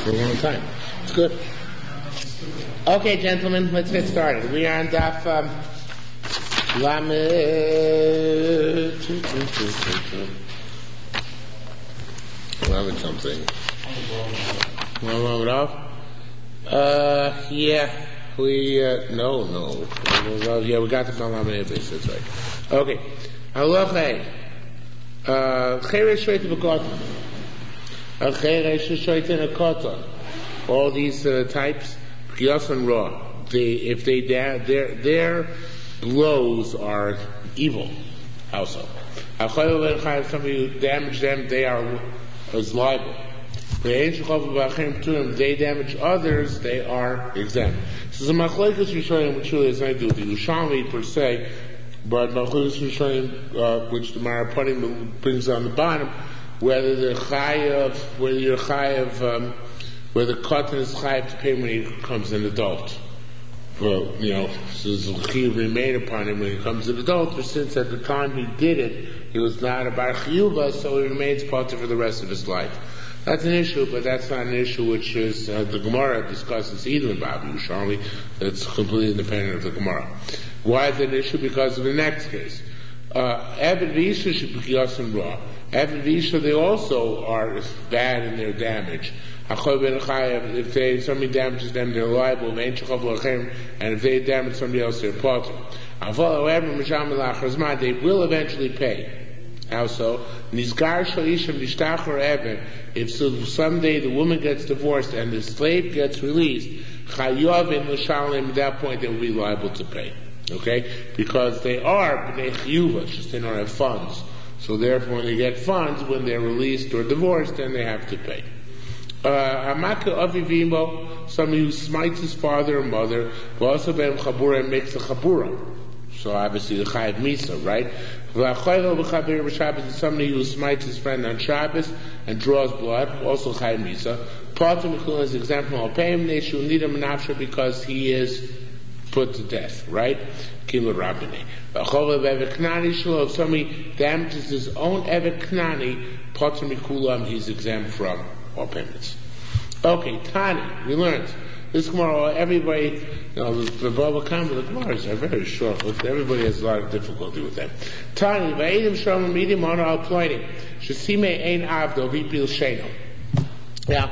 for a long time. It's good. Okay, gentlemen, let's get started. We are on Daf Lamed. Lamed something. Yeah, we we got the Lamed base. That's right. Okay, Halacha. Cheresh shoyt b'koton. Cheresh shoyt in a koton. All these types. Qiyas and Ra, their blows are evil also. Somebody who damage them, they are as liable. They damage others, they are exempt. So the machlokes Rishonim, which really has nothing to do with the Yerushalmi per se, but machlokes Rishonim, which the Marapanim brings on the bottom, whether the where the cotton is chayav to pay when he becomes an adult. Well, so the chiyuv remain upon him when he becomes an adult, but since at the time he did it, he was not a bar chiyuva, so he remains potter for the rest of his life. That's an issue, but that's not an issue which is, the Gemara discusses either about Yerushalmi, that's completely independent of the Gemara. Why is it an issue? Because of the next case. Eved v'isha should be qiyas and Ra. Eved v'isha, they also are bad in their damage. If somebody damages them, they're liable. And if they damage somebody else, they're potter. However, they will eventually pay. How so? If someday the woman gets divorced and the slave gets released, at that point they will be liable to pay. Okay? Because they are b'nei chiyuva, just they don't have funds. So therefore, when they get funds, when they're released or divorced, then they have to pay. Somebody who smites his father or mother, and makes a chabura. So obviously the chayav misa, right? Somebody who smites his friend on Shabbos and draws blood, also chayav misa. Pater is example of payim neshu nidam nafsha because he is put to death, right? Kilo rabine. If somebody damages his own evet knani, pater mikulam, he's exempt from all payments. Okay, Tani, we learned. This Gemara, everybody, the Baba Khan, the Gemaras are very short. Everybody has a lot of difficulty with them. Tani, Va'idim Shalom Midim Honor Al Ploinim, Shesime Ein Avdo Vipil Sheno. Now,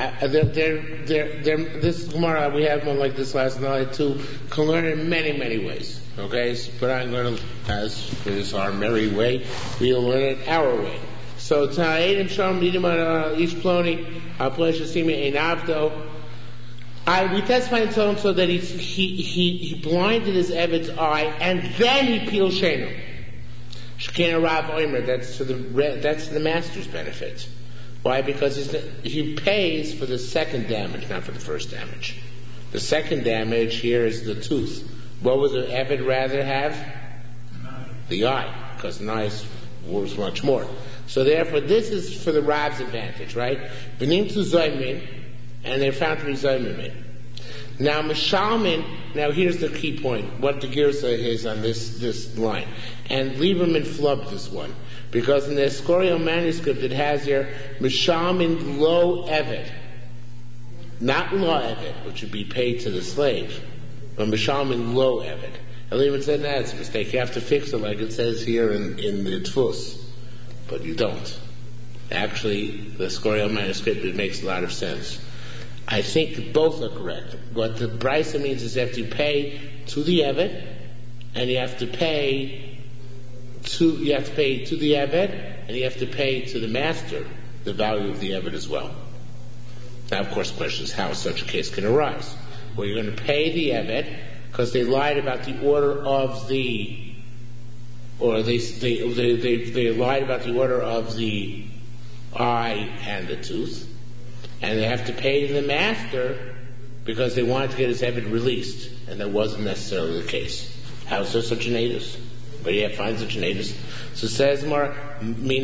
this Gemara, we have one like this last night too, can learn in many, many ways. Okay, but I'm going to, as is our merry way, we'll learn it our way. So Ta'edim Shalom Midim Ish Ploni Al Pleasure Sime Ein Avdo. We testify and told him so that he blinded his Eved's eye and then he peeled Shenu. Shekina Rav Oimer, that's to the master's benefit. Why? Because he pays for the second damage, not for the first damage. The second damage here is the tooth. What would the Eved rather have? The eye, because the eye is worth much more. So therefore, this is for the Rav's advantage, right? Benim to Zaymin, and they're found to be Zaymin. Now, Mishalmin, now here's the key point, what the Girsa is on this line. And Lieberman flubbed this one, because in the Escorial manuscript it has here, Mishalmin lo Eved. Not lo Eved, which would be paid to the slave, but Mishalmin lo Eved. And Lieberman said, that's a mistake, you have to fix it like it says here in the Tfus. But you don't. Actually, the Escorial manuscript, it makes a lot of sense. I think both are correct. What the Brisa means is you have to pay to the Eved, and you have to pay to the Eved, and you have to pay to the master the value of the Eved as well. Now, of course, the question is how such a case can arise. Well, you're going to pay the Eved because they lied about the order of the, or they lied about the order of the eye and the tooth. And they have to pay the master because they wanted to get his Eved released, and that wasn't necessarily the case. How is there such an edus? But yeah, find such an edus. So it says more, in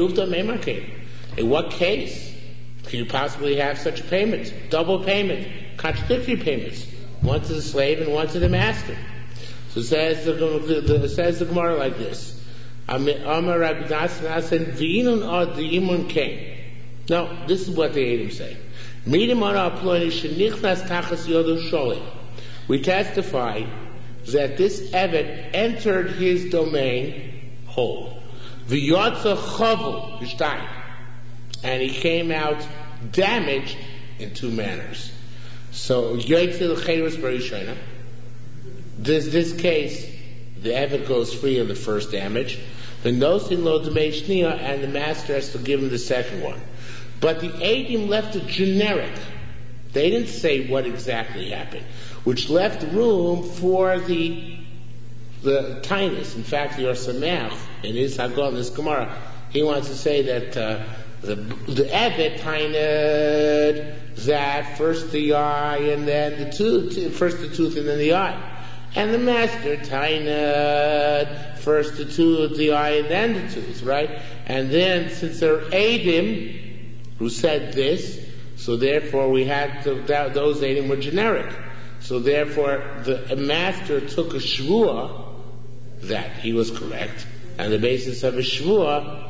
what case can you possibly have such a payment? Double payment, contradictory payments, one to the slave and one to the master. So it says the Gemara like this. No, this is what the Eidim say. We testify that this Evet entered his domain whole. And he came out damaged in two manners. So, this case, the Evet goes free in the first damage. The Nosin Lo Demei Shnia, and the master has to give him the second one. But the Eidim left it generic. They didn't say what exactly happened, which left room for the tinus. In fact, the Sameach, in his Haggadah, in this Gemara, he wants to say that the Evet tined that first the eye and then the tooth, first the tooth and then the eye. And the master tined first the tooth, the eye, and then the tooth, right? And then, since there are Eidim who said this, so therefore we had those Eidim were generic. So therefore, the master took a shvuah that he was correct, and the basis of a shvuah,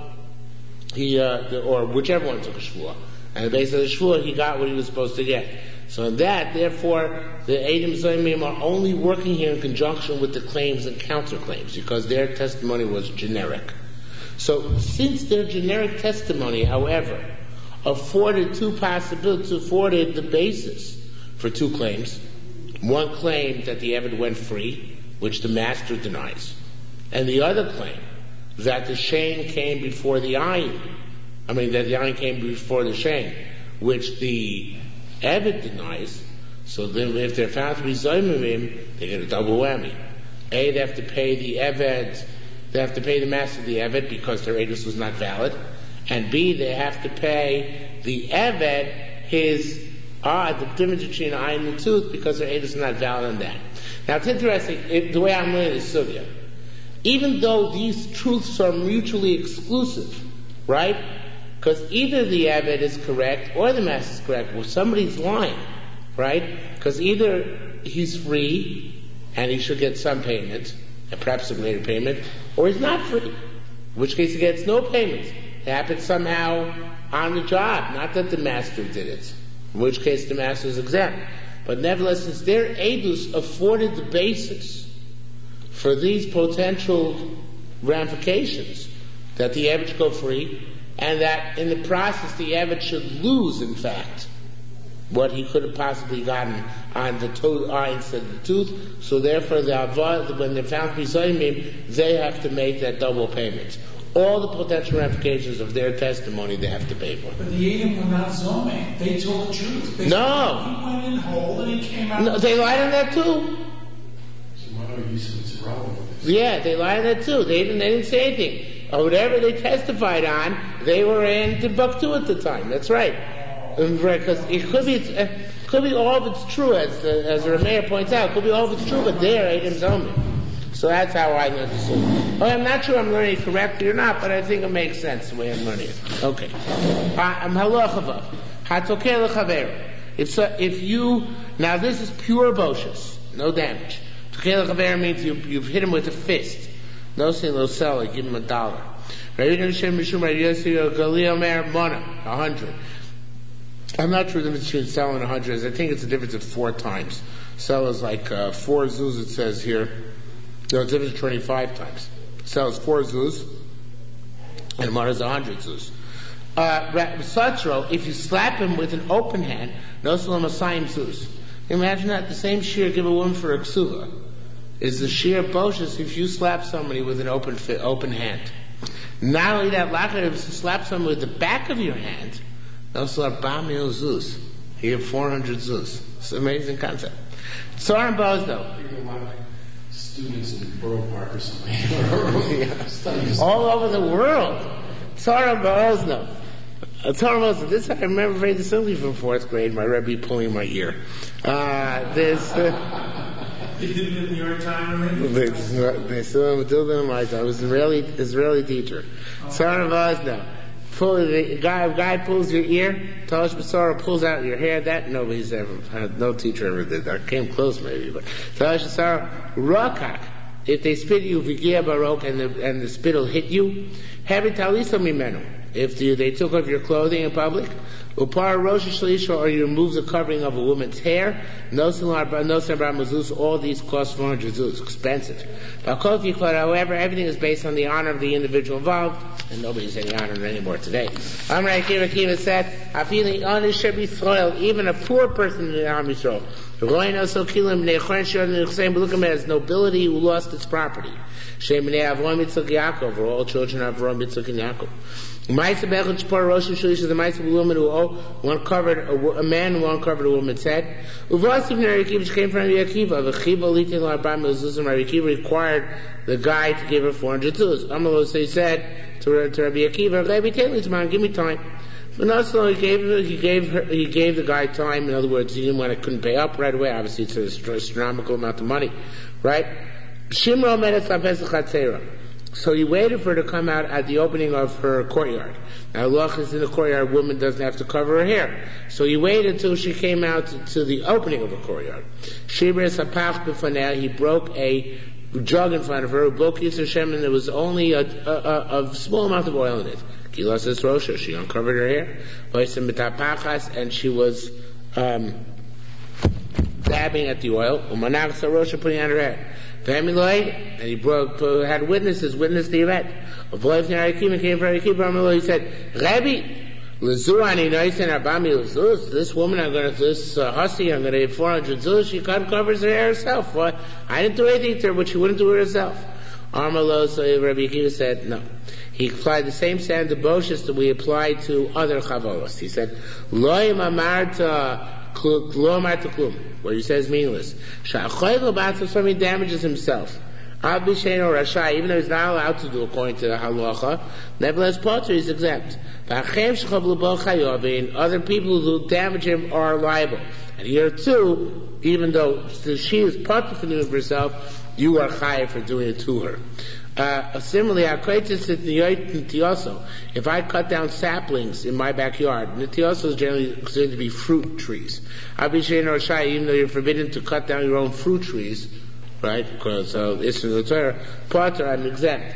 or whichever one took a shvuah, and the basis of the shvuah, he got what he was supposed to get. So in that, therefore, the Eidim Zoymim are only working here in conjunction with the claims and counterclaims, because their testimony was generic. So since their generic testimony, however, afforded two possibilities, afforded the basis for two claims. One claim that the Evet went free, which the master denies, and the other claim that the Shane came before the Ayin. That the Ayin came before the Shane, which the Evet denies. So then if they're found to be Zoymimim, they get a double whammy. A, they have to pay the Evet, they have to pay the master of the Evet because their Edus was not valid. And B, they have to pay the Evet his the difference between eye and the tooth because their Edus is not valid on that. Now it's interesting, the way I'm learning this sugya, even though these truths are mutually exclusive, right? Because either the Evet is correct or the master is correct. Well, somebody's lying, right? Because either he's free and he should get some payment, and perhaps a greater payment, or he's not free, in which case he gets no payment. It happened somehow on the job, not that the master did it, in which case the master is exempt. But nevertheless, since their edus afforded the basis for these potential ramifications, that the Evet should go free, and that in the process the Evet should lose, in fact, what he could have possibly gotten on the eye instead of the tooth, so therefore when they're found to be Zoymim, they have to make that double payment. All the potential ramifications of their testimony they have to pay for. But the Eidim were not Zomim. They told the truth. He went in whole and he came out. No, they lied on that too. So why are you saying it's irrelevant? Yeah, they lied on that too. They didn't say anything. Or whatever they testified on, they were in Timbuktu at the time. That's right. Because it could be all of it's true, as the Rameir points out. It could be all of it's true, but they're Eidim Zomim. So that's how I learned this. I'm not sure I'm learning it correctly or not, but I think it makes sense the way I'm learning it. Okay. If you, now this is pure boshus, no damage. Tokei l'chaver means you've hit him with a fist. No sin, no sell, give him $1. 100. I'm not sure the difference between sell and 100 is. I think it's a difference of 4 times. Sell is like 4 zuz, it says here. No, it's a difference of 25 times. Sell is 4 zuz, and Mar is 100 zuz. Satro, if you slap him with an open hand, no salam asayim zuz. Imagine that the same shear give a woman for a ksuva is the shear boshus if you slap somebody with an open hand. Not only that, lachar, if you slap someone with the back of your hand, no salam bamil zuz. You have 400 zuz. It's an amazing concept. Tzarim Boaz though. Students in Borough Park or something. All over the world. Tzarim Boaz though. This I remember very distinctly from 4th grade, my Rebbe pulling my ear. You did it in your time already? They still in my time. I was an Israeli teacher. Tzarim Boaz now. The guy pulls your ear, Talish Basara pulls out your hair, that nobody's ever had, no teacher ever did that. Came close maybe, but Talish Basara, Rakak, if they spit you, Vigia Barok, and the spit will hit you, Heavy Talisa Mimenu. If they took off your clothing in public, Upar Rosh Shalisha, or you remove the covering of a woman's hair. No Bar Mazuz, all these cost 400 zuz, expensive. However, everything is based on the honor of the individual involved, and nobody's any honor anymore today. Amr Akiva said, I feel the honor should be soiled, even a poor person in the Am Yisrael. Look at him as nobility who lost its property. For all children of Avram, Yitzchak, and Yaakov. Ma'aseh Bechad Shpar Rosh Shalish is the Ma'aseh of a woman who uncovered a man who uncovered a woman's head. Uvasiv Rabbi Akiva, which came from Rabbi Akiva. V'chiba litin l'arba'im mezuzim. Rabbi Akiva required the guy to give her 400 zuz. Amalo, so he said to Rabbi Akiva, Rabbi Teilis, give me time. But also he gave the guy time. In other words, he didn't want to, couldn't pay up right away. Obviously, it's an astronomical amount of money, right? Shimro medet lapesach hatzera. So he waited for her to come out at the opening of her courtyard. Now, Loch is in the courtyard, a woman doesn't have to cover her hair. So he waited until she came out to the opening of the courtyard. Shibres hapach b'faneh, he broke a jug in front of her, broke Yisr Shem, and there was only a small amount of oil in it. Kilas es Rosha, she uncovered her hair. And she was dabbing at the oil. Umanach Rosha, putting on her hair. And he had witnesses witness the event. A boy from Arakim came from Arakim. He said, Rabbi, this woman, this hussy, I'm going to give 400 zuz. She covers her hair herself. Well, I didn't do anything to her, but she wouldn't do it herself. Armalo, so Rabbi Akiva said, no. He applied the same standard to Boshis that we applied to other chavolos. He said, Loy mamarta what he says meaningless. Somebody damages himself. Even though he's not allowed to do according to the halacha, nevertheless, Potter is exempt. Other people who damage him are liable. And here too, even though she is Potter for doing it for herself, you are chayav for doing it to her. Similarly, if I cut down saplings in my backyard, nitioso is generally considered to be fruit trees. Even though you're forbidden to cut down your own fruit trees, right? Because it's in the Torah, Potter, I'm exempt.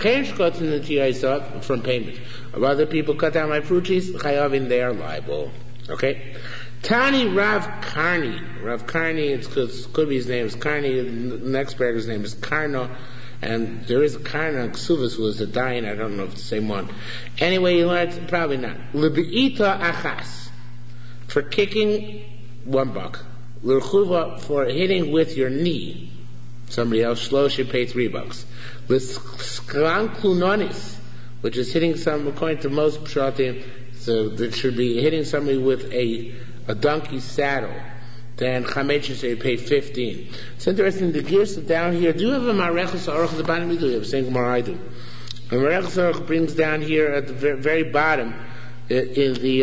From payment. If other people cut down my fruit trees, chayavin, they are liable. Okay? Tani Rav Karni. Rav Karni, it could be his name is Karni, the next beggar's name is Karno. And there is a Karna Ksuvas who was a dying, I don't know if it's the same one. Anyway, you learned, probably not. L'be'ita achas, for kicking $1. L'chuva, for hitting with your knee. Somebody else, Shlo, should pay $3. L'skran klunonis, which is hitting some, according to most pshatim, so that should be hitting somebody with a donkey's saddle. Then Chametz, so you pay 15. It's interesting, the gears down here, do you have a Mareches Aruch at the bottom? You do, you have a saying Gemara, I do. The Mareches Aruch brings down here at the very bottom, in the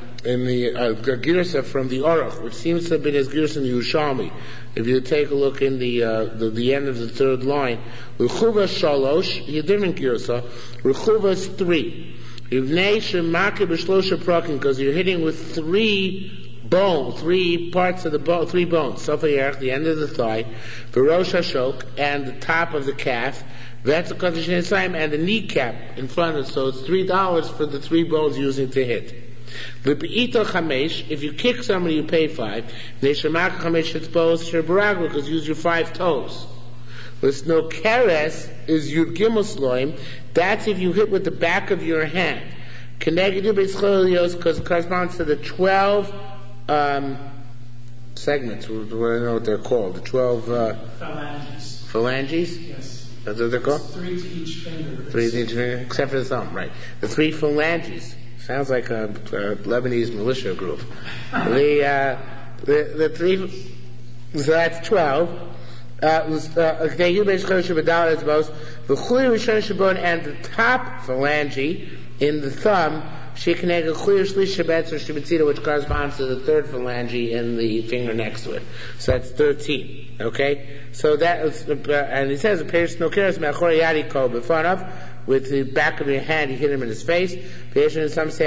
Girsa from the Aruch, which seems to have been his Girsa in the Yerushalmi. If you take a look in the end of the third line, Rechuva Shalosh, a different Girsa, Rechuva is 3. Ivnei Shemake B'Shlosha Prakim, because you're hitting with 3 parts of the bone, 3 bones. Sofayerch, the end of the thigh, V'rosh Hashok, and the top of the calf, V'etzakot Shneisayim, and the kneecap in front of it. So it's $3 for the 3 bones using to hit. V'be'ito chamesh, if you kick somebody, you pay 5. Ne'shamaka chamesh etzbos shebaragla, because you use your 5 toes. With no keres is Yud Gimel Sloim. That's if you hit with the back of your hand. Keneged B'Yitzcholios, because it corresponds to the 12 segments. I don't know what they're called. The 12 phalanges. Phalanges? Yes. That's what they're called? 3 to each finger. 3 to each finger, except for the thumb, right? The 3 phalanges. Sounds like a Lebanese militia group. The 3, so that's 12. And the top phalange in the thumb, which corresponds to the 3rd phalange in the finger next to it. So that's 13. Okay? So that is, and he says, with the back of your hand, you hit him in his face. Some say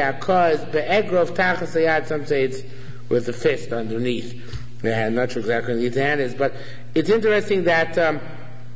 some say it's with the fist underneath. I'm not sure exactly what the hand is, but it's interesting that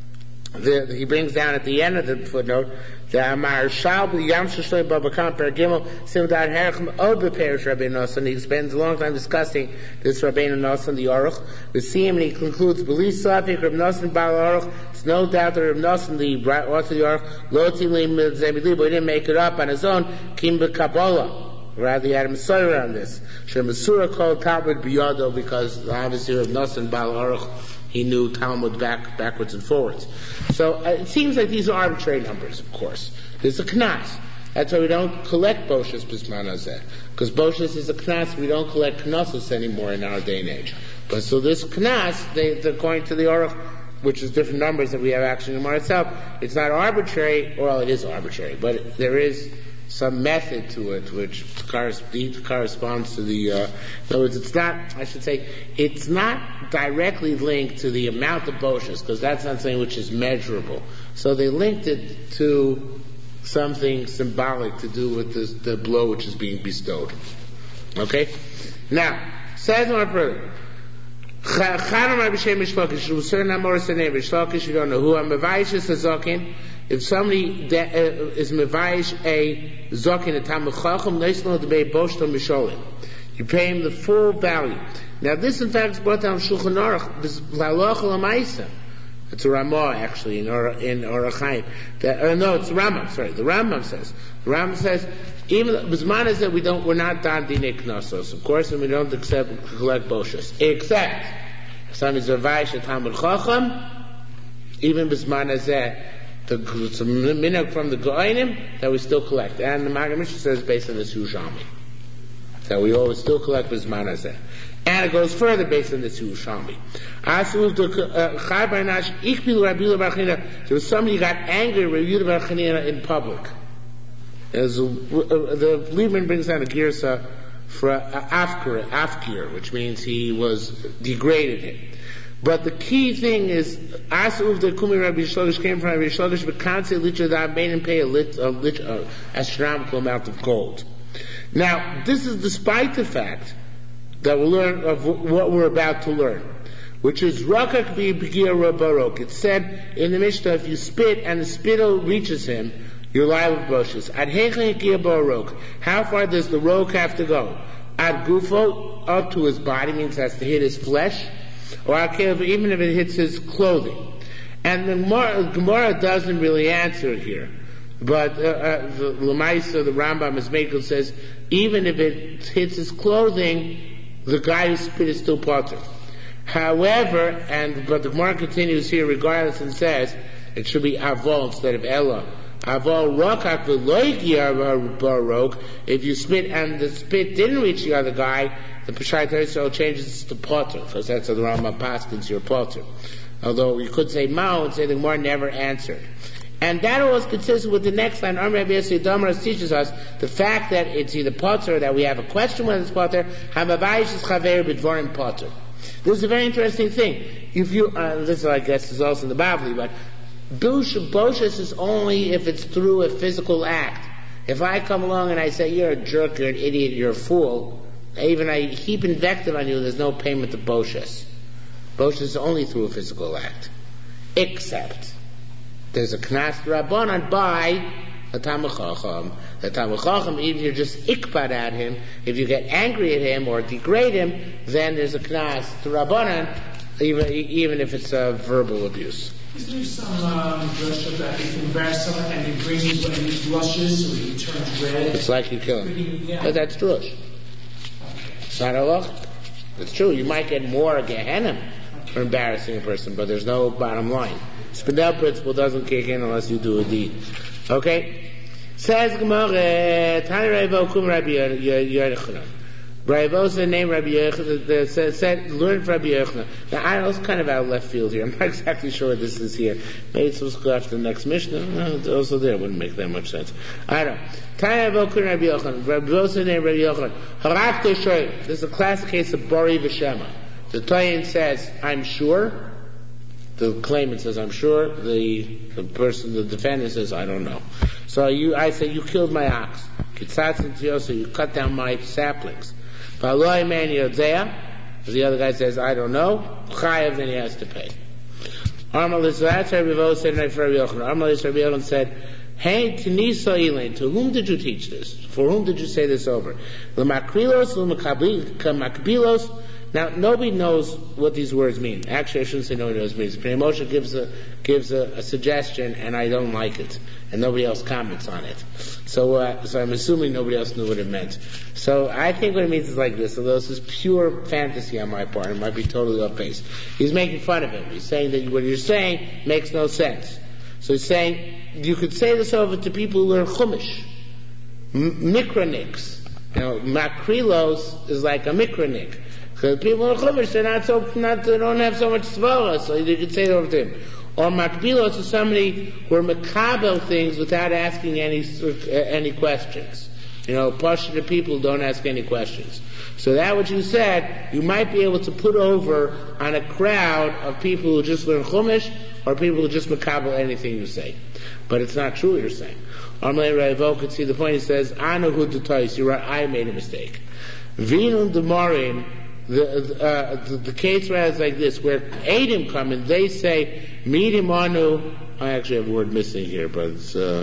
he brings down at the end of the footnote that Amar Shalbi Yam Shloim Babakam Per Gimel Simdar Herchem Od Beperish Rabbeinu Nosson. He spends a long time discussing this Rabbeinu Nosson, the Aruch. We see him and he concludes, B'li Safik Rabbeinu Nosson Bal Aruch. It's no doubt that Rabbeinu Nosson, the author of the Aruch, Lo Tilim Zemidli, but he didn't make it up on his own. Kim B'Kabbalah. Rather, he had a Messiah on this. Shemasura called Talmud Biyado, because obviously Rabbeinu Nosson Bal Aruch, he knew Talmud backwards and forwards. So it seems like these are arbitrary numbers, of course. There's a knas. That's why we don't collect boshas bisman hazeh. Because boshas is a knas, we don't collect knossos anymore in our day and age. But so this knas, according to the Aruch, which is different numbers that we have actually in the Gemara itself, it's not arbitrary. Well, it is arbitrary, but there is some method to it which corresponds to the, in other words, it's not directly linked to the amount of boshas, because that's not something which is measurable. So they linked it to something symbolic to do with the blow which is being bestowed. Okay? Now, says more further. Chanam Rabbi Shem Shlokish, Ruser Namor Senei Shlokish, you don't know who, Mevaish is a Zokin. If somebody is Mevaish a Zokin, a Talmud Chacham, Neisno Debei Boshto Misholim. You pay him the full value. Now this in fact is brought down Shulchan Aruch, L'Halacha L'Maisa. It's a Ramah actually in Orach Chaim. No, it's the Rambam, sorry. The Rambam says, even Bisman is that we're not Dan Dinei Knossos, of course, and we don't collect boshas. Except, if somebody's Mevaish a Talmud Chacham, even Bisman is that, it's a minhag from the Goinim that we still collect. And the Maggid Mishnah says based on this Yerushalmi, that we always still collect Bisman hazeh. And it goes further based on this Yerushalmi. There was somebody who got angry at Rabbi Yehuda bar Chanina in public. As the Liebman brings down a girsa for afkir, which means he was degraded him. But the key thing is, Asuv the Kumi Rabbi Shlokish came from Rabbi Shlokish, but can't say litra that made him pay an astronomical amount of gold. Now, this is despite the fact that we learn of what we're about to learn, which is Rakak v'B'Gia Barok. It said in the Mishnah, if you spit and the spittle reaches him, you're liable with boshas. Ad Heichen B'Gia Barok. How far does the roke have to go? Ad Gufo, up to his body, means it has to hit his flesh, or even if it hits his clothing. And the Gemara doesn't really answer it here. But the Lamaisa, the Rambam, as Mekel says, even if it hits his clothing, the guy who spit is still potter. However, but the Gemara continues here regardless and says, it should be Avol instead of Ella. Avol Rokak v'loigia barok. If you spit and the spit didn't reach the other guy, the Peshat Yisrael changes to potter, because that's how the Rambam paskins your potter. Although you could say Mao and say the Gemara never answered. And that was consistent with the next line. Amr Rabbi Yossi Damras teaches us the fact that it's either potter, that we have a question whether it's potter. Hamavayish is chaver b'dvarim potter. This is a very interesting thing. If you, this I guess is also in the Bavli, but boshas is only if it's through a physical act. If I come along and I say you're a jerk, you're an idiot, you're a fool, even I heap invective on you, there's no payment of boshas. Boshas is only through a physical act. Except there's a knas rabbanan by a Talmud Chacham. The Talmud Chacham, even if you're just ikbad at him, if you get angry at him or degrade him, then there's a knas to rabbanan, even if it's a verbal abuse. Is there some drasha that if you embarrass someone and he brings and he blushes or he turns red? It's like you kill him. But that's drush. Okay. It's not halacha. It's true. You might get more Gehenna for embarrassing a person, but there's no bottom line. Spindel principle doesn't kick in unless you do a deed. Okay? Says Gemara, Tani Rabbi Kum Rabbi Yochanan. Rabbi said name Rabbi Yochanan, said learn from Rabbi Yochanan. Now I was kind of out of left field here. I'm not exactly sure what this is here. Maybe it's supposed to go after the next Mishnah. No, it's also there. It wouldn't make that much sense. I don't know. Tani Rabbi Kum Rabbi Yochanan. Rabbi said name Rabbi Yochanan. Harak Toshoy. This is a classic case of Bori V'Shema. The Toyin says, I'm sure. The claimant says, I'm sure. The person, the defendant says, I don't know. So I say, you killed my ox. So you cut down my saplings. The other guy says, I don't know. Chayav, then he has to pay. Armalis, that's Rabbi Yevoah said, and Rabbi Yochanan. Armalis, Rabbi Yochanan said, hey, Tanisa Elaine, to whom did you teach this? For whom did you say this over? L'makrilos, l'makbilos. Now, nobody knows what these words mean. Actually, I shouldn't say nobody knows what it means. Pnei Moshe gives a suggestion, and I don't like it. And nobody else comments on it. So I'm assuming nobody else knew what it meant. So I think what it means is like this. Although this is pure fantasy on my part, it might be totally off base. He's making fun of him. He's saying that what you're saying makes no sense. So he's saying, you could say this over to people who learn Chumash. Mikroniks. Makrilos is like a mikronik. Because people in Chumash, they don't have so much svara, so you could say it over to him. Or makbilos is somebody who are makabel things without asking any questions. Pashut people don't ask any questions. So that what you said, you might be able to put over on a crowd of people who just learn Chumash, or people who just makabel anything you say. But it's not true what you're saying. Amalei Raivo could see the point. He says, Anu Hudatais, you're right, I made a mistake. Vinun Demarim, the case where it's like this, where Adam come and they say, Midim Anu, I actually have a word missing here, but it's, they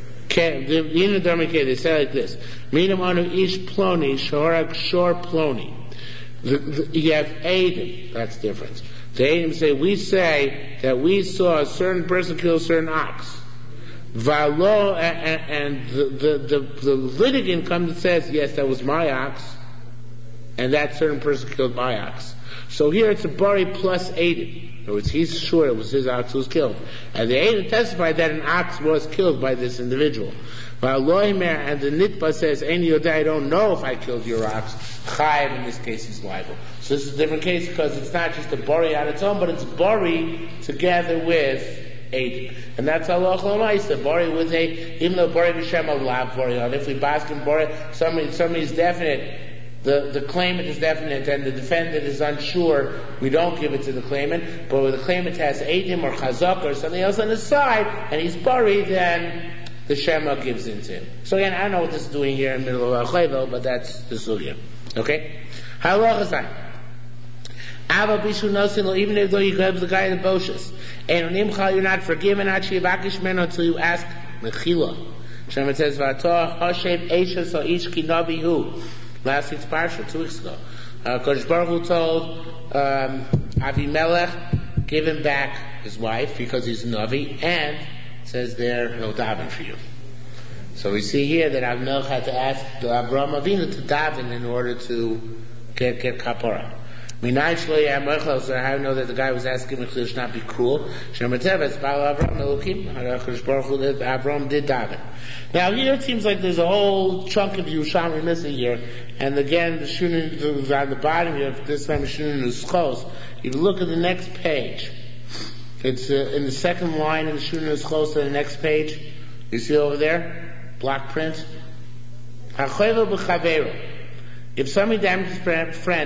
say like this, Midim Anu Ish Ploni, Shorak Shor Ploni. You have Adam, that's the difference. The Adam say that we saw a certain person kill a certain ox. Valo, and the litigant comes and says, yes, that was my ox, and that certain person killed my ox. So here it's a bari plus Adam. In other words, he's sure it was his ox who was killed. And the Adam testified that an ox was killed by this individual. And the Nitba says, I don't know if I killed your ox. Chayiv, in this case, is liable. So this is a different case because it's not just a bari on its own, but it's bari together with Adam. And that's Allah L'maisa. Bari with even though bari b'shem alav bari on. If we bask in bari, somebody's definite, the claimant is definite and the defendant is unsure, we don't give it to the claimant. But when the claimant has Adam or Chazak or something else on his side, and he's buried, then the Shema gives in to him. So again, I don't know what this is doing here in the middle of Al-Chayvel, but that's the sugya. Okay? Halachas. Even if though you grab the guy in the boshes, and you're not forgiven until you ask Mechila. Shema says, V'atoh Hashem Eisha so Ishki Nabihu. Last week's parsha, 2 weeks ago. Kodesh Baruch Hu told Avimelech, give him back his wife because he's a Navi, and says there, he'll daven for you. So we see here that Avimelech had to ask Avraham Avinu to daven in order to get kapara. I know that the guy was asking him to not be cruel. Avraham did daven. Now here it seems like there's a whole chunk of Yerushalmi missing here, and again the Shunin is on the bottom here. This time the Shunin is close. If you look at the next page, it's in the second line in the Shunin is close to the next page. You see over there, block print. If somebody damages a friend,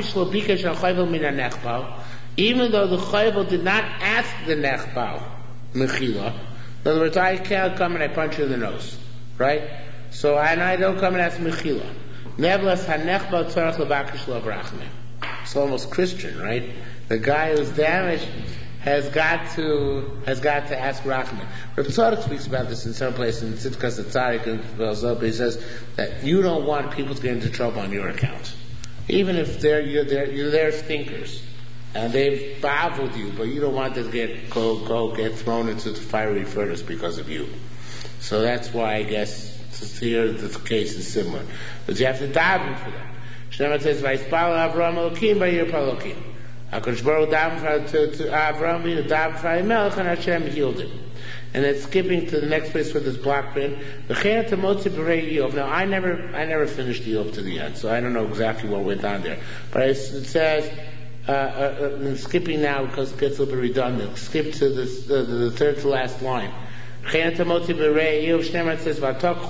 even though the chayvel did not ask the nechbal mechila, in other words, I can't come and I punch you in the nose, right? So I don't come and ask mechila. Nevertheless, hanechbal tzarach levakish lavrachme. It's almost Christian, right? The guy who's damaged has got to ask rachman. Reb Tzadok speaks about this in some place in Tzidkas Tzadik and he says that you don't want people to get into trouble on your account, even if you're their stinkers and they've baveled you, but you don't want them to get thrown into the fiery furnace because of you. So that's why I guess here the case is similar. But you have to daven for them. Shneimah says, "Vayspal Avraham Elokim b'yir palokim." HaKadosh Baruch Hu davened to Avraham, davened for Avimelech, and Hashem healed him. And then skipping to the next place with this block print, now I never finished the Yov to the end, so I don't know exactly what went on there. But it says, skipping now because it gets a little bit redundant, skip to the third to last line. It says,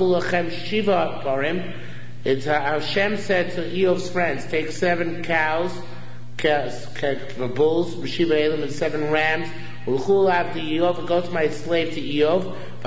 it's Hashem said to Eov's friends, take 7 cows, bulls, and 7 rams, go to my slave to Eov,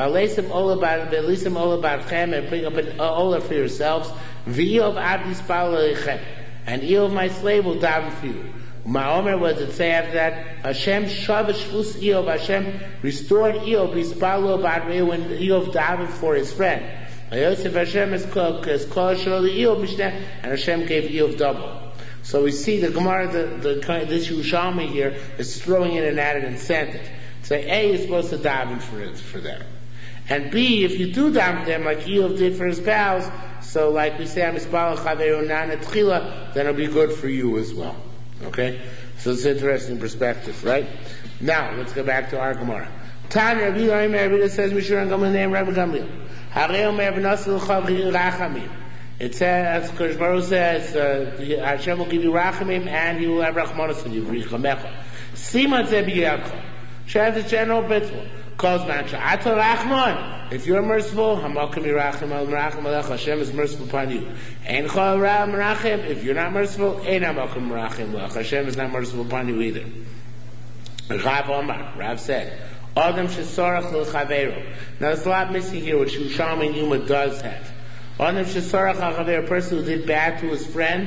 and bring up an olah for yourselves, and Eov my slave will daven for you. Ma'omer was it say after that, Hashem Shavah Shvus Eov, Hashem restored Eov, Bispalo Badrei, when Eov davened for his friend. Yosef Hashem is called Eov Mishneh, and Hashem gave Eov double. So we see the Gemara, this Yerushalmi here is throwing in an added incentive. Say, A, you're supposed to daven for them. And B, if you do daven for them like Eov did for his pals, so like we say, Amispal Chaveru Nana Tchila, then it'll be good for you as well. Okay? So it's an interesting perspective, right? Now, let's go back to our Gemara. Tanya, Rabbi Yoim says, Mishur Gamliel name Rabbi Gamliel. Harei Omer V'nasil Chav Rachamim. It says, Kodesh Baruch says, Hashem will give you Rachamim and He will have Rachmanos on you, V'richamecha. Siman Zeh B'yakcha. Shaz the general bittul. Calls Mantra. Ata Rachman. If you're merciful, Hamakim Yirachim Al-Merachim Alech, Hashem is merciful upon you. Ein Chol Ra Merachim. If you're not merciful, Ein Hamakim Merachim Alech, Hashem is not merciful upon you either. Rav Omar, Rav said, Adam Shesorach L'Chaveru. Now there's a lot missing here, which Yerushalmi and Yuma does have. Adam Shesorach L'Chaveru, a person who did bad to his friend,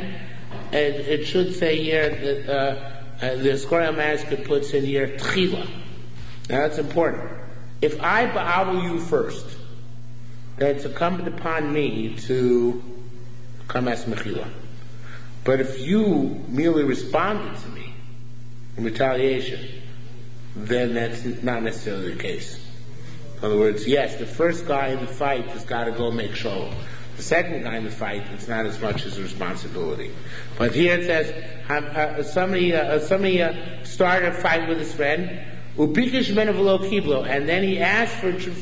it should say here that the Skorah manuscript puts in here Tchila. Now that's important. If I ba'avel you first, then it's incumbent upon me to come ask mechila. But if you merely responded to me in retaliation, then that's not necessarily the case. In other words, yes, the first guy in the fight has got to go make shalom. The second guy in the fight, it's not as much as a responsibility. But here it says, somebody started a fight with his friend, Ubikish menavlo kiblo, and then he asked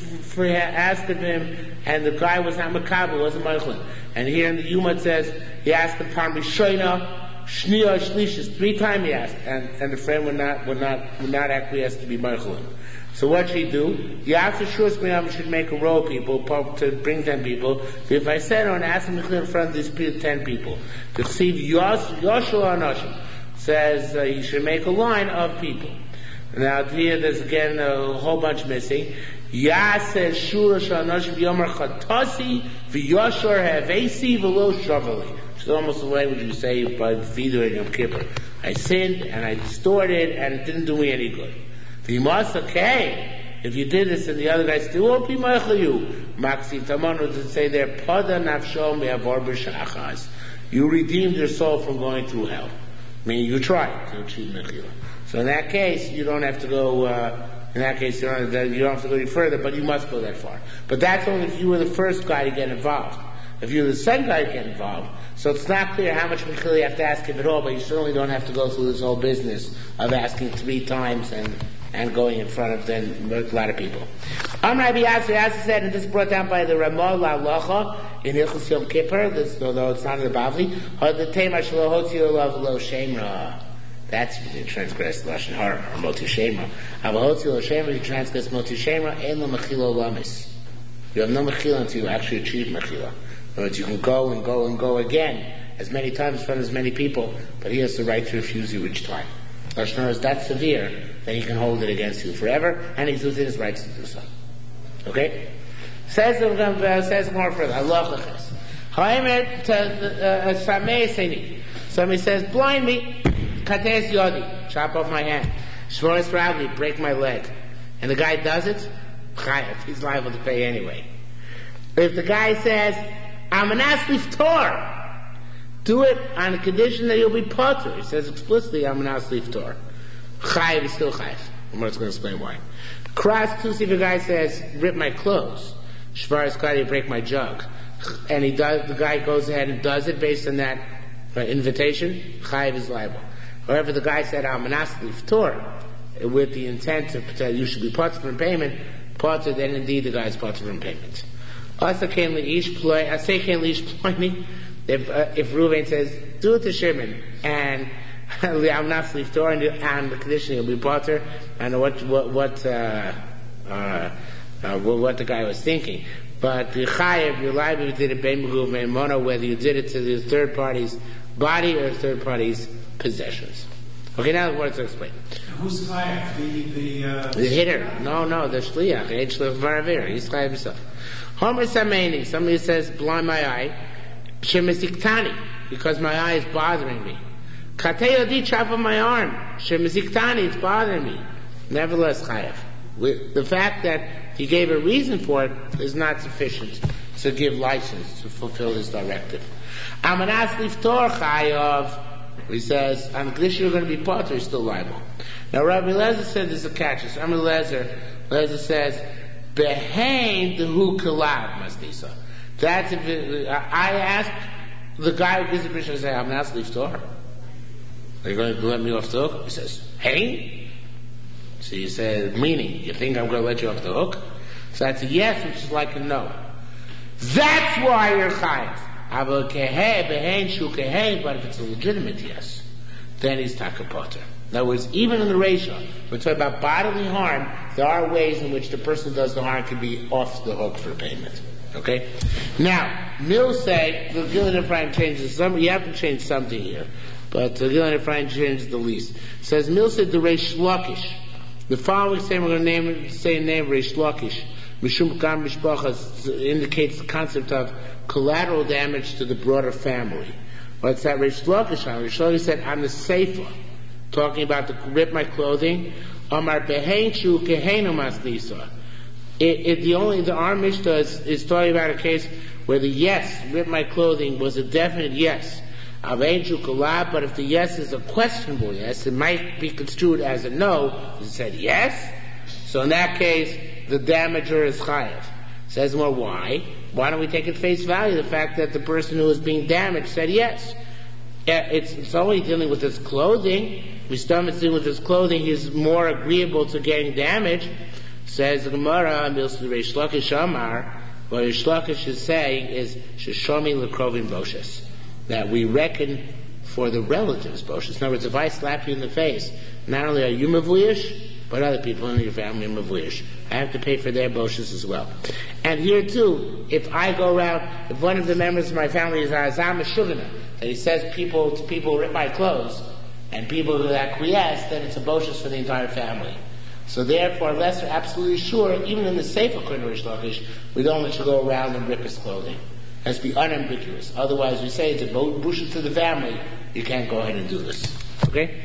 asked of him, and the guy was not makabel, wasn't meichlin. And here in the Yuma it says he asked him Parmi Shoina, Shnia, Shlishis, 3 times he asked, and the friend would not acquiesce to be meichlin. So what should he do? Yafter Shus Miyam should make a row of people to bring 10 people. If I said on ask him in front of these 10 people, to see Yoshua Anoshim says he should make a line of people. Now here there's again a whole bunch missing. Ya says Shura Shanoshim Yomer Chatasi V'Yoshor Havesi V'Lo Shavali. It's almost the language you say by Vidu and Yom Kippur. I sinned and I distorted and it didn't do me any good. V'Mas okay. If you did this and the other guy still won't be Meichel you. Maksiv Tamanu to say there Pada Nafsho Me'avor B'Shachaz. You redeemed your soul from going through hell. Meaning you tried to achieve Mechila. So in that case, you don't have to go. You don't have to go any further, but you must go that far. But that's only if you were the first guy to get involved. If you're the second guy to get involved, so it's not clear how much mechila you have to ask him at all. But you certainly don't have to go through this whole business of asking 3 times and going in front of then a lot of people. Rabbi Yasser said, and this is brought down by the Ramah La'alacha in Hilchos Yom Kippur. This, although it's not in the Bavli, the Tema Shelo Hotzi Olav Lo Shemra. That's when you transgress Lashon Hara or Moti Shema. Avahotzi Lo Shema, you transgress Moti Shema, Ein Lo Mechila Lamis. You have no Mechila until you actually achieve Mechila. In other words, you can go and go and go again as many times in front of as many people, but he has the right to refuse you each time. Lashon Hara is that severe that he can hold it against you forever, and he's within his rights to do so. Okay? Says more further. Allah Chachas. Somebody says, blind me. Kates Yodi, chop off my hand. Shvoris Ravli, break my leg. And the guy does it, Chayav, he's liable to pay anyway. If the guy says, I'm an aslif Tor, do it on the condition that you'll be potter. He says explicitly, I'm an aslif Tor. Chayav is still Chayav. I'm going to explain why. Cross Tusi, if the guy says, rip my clothes. Shvoris Kadi, break my jug. And the guy goes ahead and does it based on that invitation, Chayav is liable. However, the guy said, I'm an aslif Torah, with the intent to you should be potter from payment, then indeed the guy is potter from payment. Also, if Reuven says, do it to Shimon, and I'm not aslif Torah, and the condition he'll be potter, and what the guy was thinking. But the Chayev, you're liable if you did it Ben Meguv Me'emona, whether you did it to the third party's body or third party's possessions. Okay, now the words to explain. Who's Chayev? The hitter. No, the Shliach. The Shliach Varavir. He's Chayev himself. Homer Sameni. Somebody says, blind my eye. Shemisiktani. Because my eye is bothering me. Kateyodi, chop on my arm. Shemiziktani, it's bothering me. Nevertheless, chayav. The fact that he gave a reason for it is not sufficient to give license to fulfill his directive. Amanas liftor chayav. He says, on Gdish you're going to be potter, he's still liable. Now Rabbi Lezer said there's a catch. Rabbi Lezer says, behind the hu kalab masdisa. That's if I ask the guy who gives the permission, I say, Amanas liftor. Are you going to let me off the hook? He says, hey. So you said, meaning, you think I'm going to let you off the hook? So that's a yes, which is like a no. That's why you're chayav. But if it's a legitimate yes, then he's takapoter. In other words, even in the ratio, we're talking about bodily harm, there are ways in which the person who does the harm can be off the hook for payment. Okay? Now, Mills say, the Gillen and Ephraim changes some, you have to change something here. But Gillen and Ephraim changes the least. It says, Mills said the Reish Lakish. The following statement we're going to say name Reish Lakish. Mishum Kam Mishpachas indicates the concept of collateral damage to the broader family. What's that Reish Lakish on? Reish Lakish said, on the Sefer, talking about the rip my clothing, Amar Behenchu Kehenu Masnisa. The Ar Mishnah is talking about a case where the yes, rip my clothing, was a definite yes. But if the yes is a questionable yes, it might be construed as a no. It said yes. So in that case, the damager is chayav. Says more, why? Why don't we take at face value the fact that the person who is being damaged said yes? It's only dealing with his clothing. We start dealing with his clothing, he's more agreeable to getting damage. Says the Gemara, Reish Lakish Amar, what Reish Lakish is saying is, Sheshomi Lekrovim Boshes. That we reckon for the relatives boshes. In other words, if I slap you in the face, not only are you mavuyish, but other people in your family are mavuyish. I have to pay for their boshes as well. And here too, if I go around, if one of the members of my family is Azam Shugana, that he says people rip my clothes, and people who acquiesce, then it's a boshes for the entire family. So therefore, unless we're absolutely sure, even in the Sefer Reish Lakish, we don't let you go around and rip his clothing. It has to be unambiguous. Otherwise, we say it's a busha to the family. You can't go ahead and do this. Okay?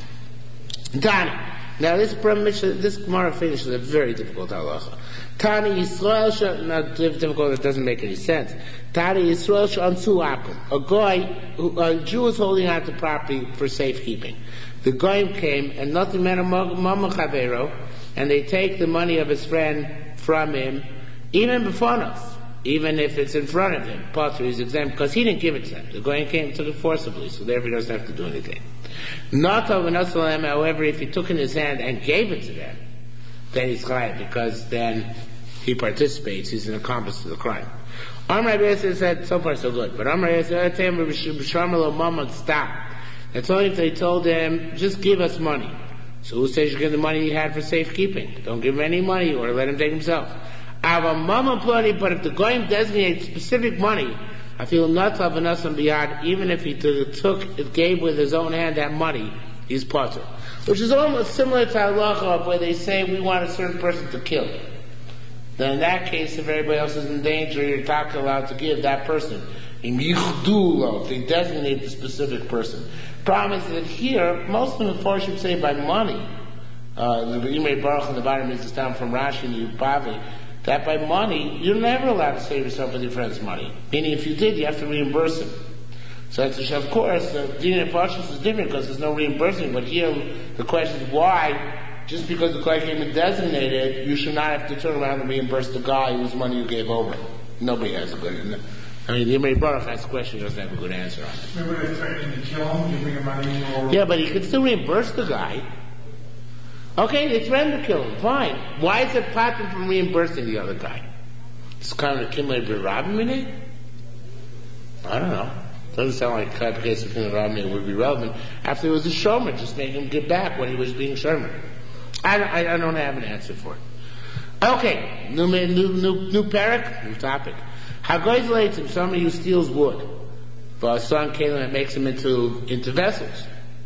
Tani. Now, this Gemara finishes a very difficult halacha. Tani Yisrael, not difficult, it doesn't make any sense. Tani Yisrael Shansu Akum. A Jew is holding on to property for safekeeping. The Goyim came, and nothing meant a mama chavero, and they take the money of his friend from him, even before us. Even if it's in front of him, Potter is exempt because he didn't give it to them. The Goyen came and took it forcibly, so therefore he doesn't have to do anything. Not of an Asalam, however, if he took in his hand and gave it to them, then he's chayav, because then he participates, he's an accomplice to the crime. Amr Rabbi said, so far so good, but Amr Rabbi said, stop. That's only if they told him, just give us money. So who says you give the money he had for safekeeping? Don't give him any money or let him take himself. But if the Goyim designates specific money, I feel not of anasam biyad, even if he gave with his own hand that money, he's potter. Which is almost similar to halacha where they say we want a certain person to kill. Then in that case, if everybody else is in danger, you're not allowed to give that person. In yichdulo, if they designate the specific person. Problem is that here, most of the Mepharshim say by money. The Imrei Baruch on the bottom is down from Rashi and Yubavli. That by money, you're never allowed to save yourself with your friend's money. Meaning if you did, you have to reimburse him. So that's, of course, the Din and Parshas is different because there's no reimbursing. But here, the question is why, just because the guy came and designated, you should not have to turn around and reimburse the guy whose money you gave over. Nobody has a good answer. I mean, the Imrei Baruch asks a question, doesn't have a good answer on it. Remember they threatened to kill him, giving him money over? Yeah, but he could still reimburse the guy. Okay, they threatened to kill him, fine. Why is it patent from reimbursing the other guy? It's kind of a Kimlei B'Rabim in it? I don't know. Doesn't sound like the type of case of Kimlei B'Rabim would be relevant. After it was a shomer, just make him give back when he was being shomer. I don't have an answer for it. Okay, new parak, new topic. Hagoyz relates him, somebody who steals wood. For a son Kalim and makes him into vessels.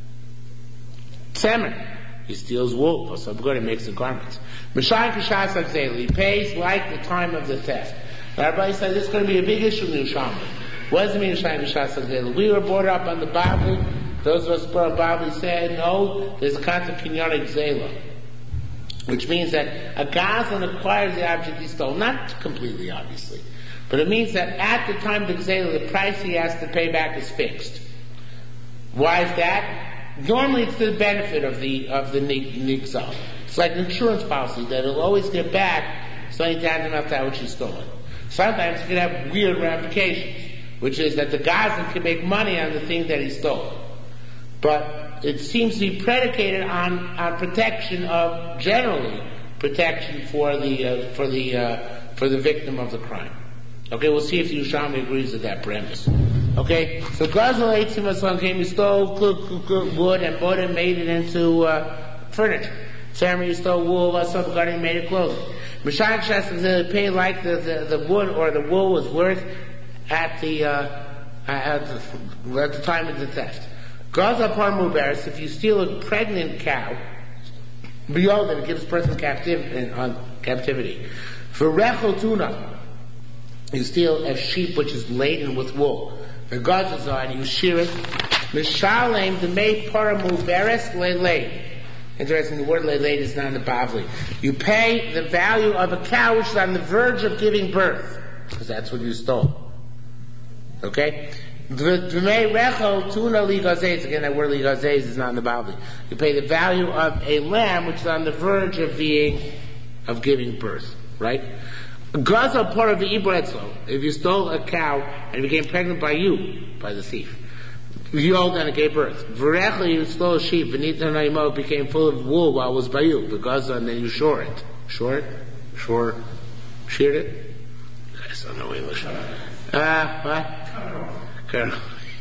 Tzemer. He steals wool, or some good, he makes the garments. Mishayim Kishas Akzeli, he pays like the time of the theft. Everybody said this is going to be a big issue in Yerushalmi. What does it mean, Mishayim Kishas Akzeli? We were brought up on the Bible, Those of us probably said, no, there's a concept of kinyan gzela, which means that a gazlan acquires the object he stole, not completely, obviously, but it means that at the time of the gzela, the price he has to pay back is fixed. Why is that? Normally it's to the benefit of the nigzal. It's like an insurance policy that he'll always get back something down enough that which he's stolen. Sometimes it can have weird ramifications, which is that the gazlan can make money on the thing that he stole. But it seems to be predicated on protection of, generally, protection for the victim of the crime. Okay, we'll see if the Yerushalmi agrees with that premise. Okay, so Gazal Eitzim Aslan came, he stole wood and bought it, made it into furniture. Ceremony, he stole wool, Aslan got it, made it clothing. Mishak Shas they paid like the wood or the wool was worth at the time of the theft. Gazal Par Mubaris, if you steal a pregnant cow, beyond that it gives a person captivity. For Rechel Tuna, you steal a sheep which is laden with wool. The Gazal and you shear it. Mishalem the may Par Mubaris lele. Interesting, the word lele is not in the Bavli. You pay the value of a cow which is on the verge of giving birth, because that's what you stole. Okay? Again, that word ligazez is not in the Bavli. You pay the value of a lamb which is on the verge of giving birth. Right? Gazal part of the ibretzlo. If you stole a cow and it became pregnant by you, by the thief, you all then it gave birth. Verechli, you stole a sheep, Venita Naimo became full of wool while it was by you, the Gazal, and then you shore it. Sheared it? You guys don't know English. What? Colonel.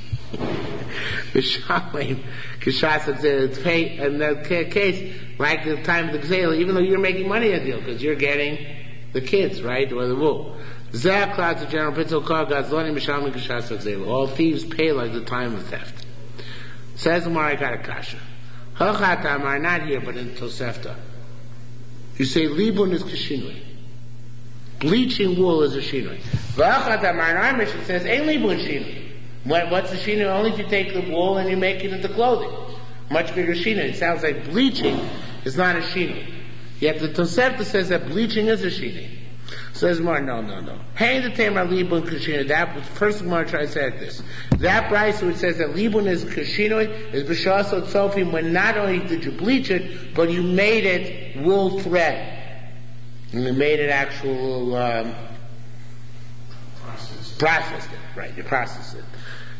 Mishalim, Kishas said, pay in that case, like the time of the Gzela, even though you're making money a deal, because you're getting the kids, right, or the wool. Zaklat, the general principle, Gazlani, Mishalim, Kishas Gzela. All thieves pay like the time of theft. Says the I got a kasha. Hachatam are not here, but in Tosefta. You say Libun is Kishinui. Bleaching wool is a shinui. Hachatam are in our mission says, ain't Libun shinui. What's the shinui? Only if you take the wool and you make it into clothing. Much bigger shinui. It sounds like bleaching is not a shinui. Yet the Tosefta says that bleaching is a shinui. Says Mar, no. Hey, the Tamar Libun Kashinoi. That first Mar tries to say like this. That Bryce which says that Libun is Kashinoi is B'shasot Sofim when not only did you bleach it, but you made it wool thread. And you made it actual processed it. Right, you processed it.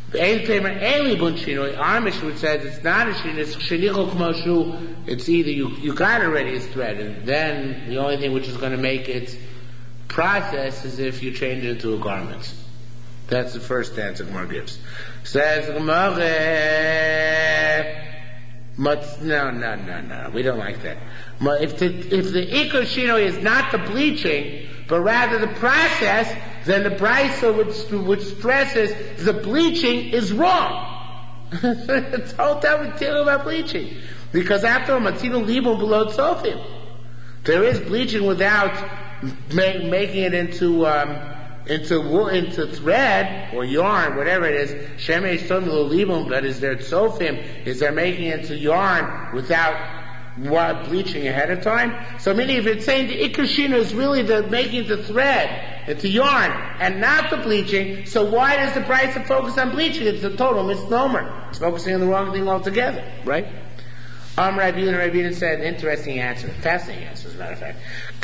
Our mission says it's not a shin, it's shenichol k'moshu. It's either you got already as thread, and then the only thing which is going to make it process is if you change it into a garment. That's the first answer Gemara gives. Says Gemara, no, we don't like that. If the ikar shino is not the bleaching, but rather the process, then the brisa which stresses the bleaching is wrong. It's all time we tell about bleaching, because after all, matinu libun below tzofim, there is bleaching without making it into thread or yarn, whatever it is. Shemesh Tomilo Libum, that is their tzofim, is they're making it into yarn without bleaching ahead of time. So meaning if it's saying the ikashina is really the making the thread into yarn and not the bleaching, so why does the price focus on bleaching? It's a total misnomer. It's focusing on the wrong thing altogether, right? Rabbi said, interesting answer, fascinating answer, as a matter of fact.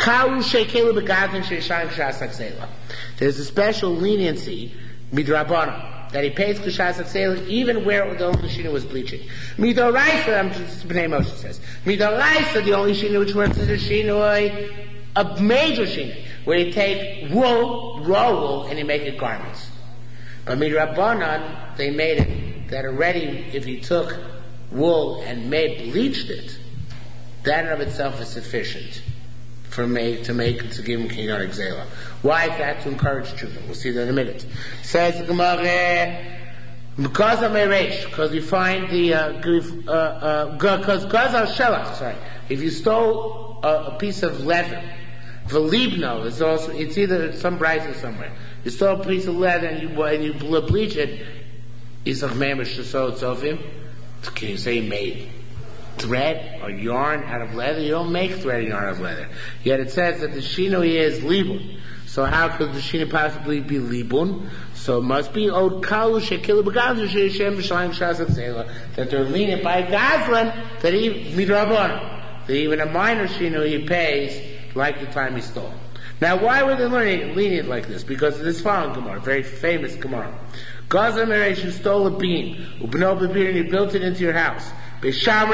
There's a special leniency, midrabana, that he pays Kishas Aksela even where the only shina was bleaching. Midoraisa, B'nai Moshe says, Midoraisa, the only shina which works is a shina, a major shina, where you take wool, raw wool, and you make it garments. But midrabanan, they made it that already, if you took wool and bleached it, that in of itself is sufficient to give him kinyan gzela. Why is that? To encourage children. We'll see that in a minute. Says the Gemara, because of Meresh, because we find because Gazal Shelach, sorry, if you stole a piece of leather, Velibno is also, it's either some brisa somewhere. You stole a piece of leather and you bleach it, is of Mamish Shasot Sofim. Can you say made thread or yarn out of leather? You don't make thread and yarn out of leather. Yet it says that the shinui is libun. So how could the shinui possibly be libun? So it must be od kalu shekilu b'gazlan she'Hashem b'shalayim shasat zela, that they're lenient by gazlan, that even a minor shinui he pays like the time he stole. Now why were they lenient like this? Because of this following Gemara, very famous Gemara. Gazlan Meresh, you stole a beam, ubno b'bir, and you built it into your house. You gotta